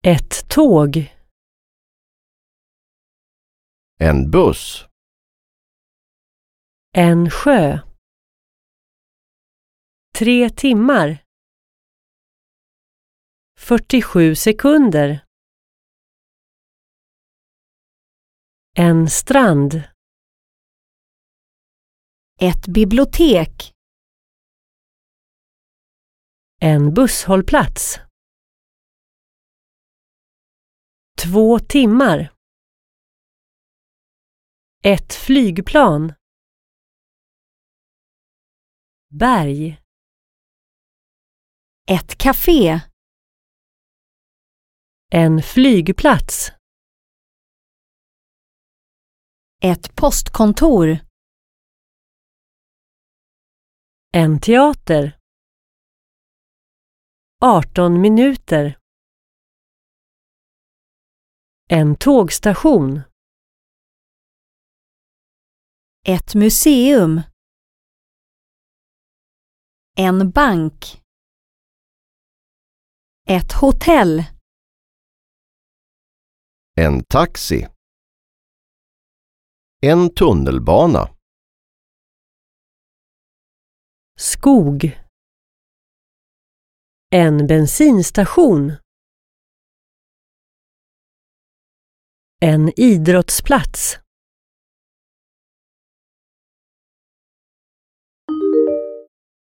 Ett tåg. En buss. En sjö. 3 timmar. 47 sekunder. En strand. Ett bibliotek. En busshållplats. 2 timmar. Ett flygplan. Berg. Ett café. En flygplats. Ett postkontor. En teater. 18 minuter. En tågstation. Ett museum. En bank. Ett hotell. En taxi. En tunnelbana. Skog. En bensinstation. En idrottsplats.